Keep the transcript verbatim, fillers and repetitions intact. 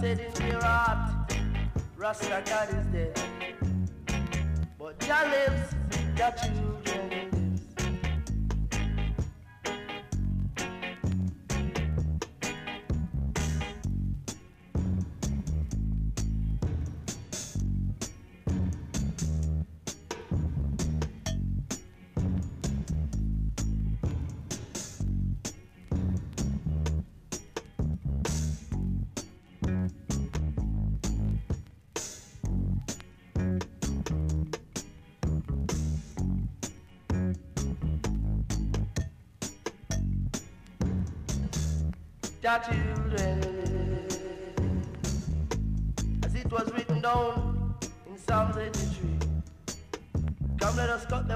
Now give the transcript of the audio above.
said in their heart, Rasta God is dead. But Jah lives, Jah children lives. Jah children, as it was written down in Psalms eighty-three. Come, let us cut them.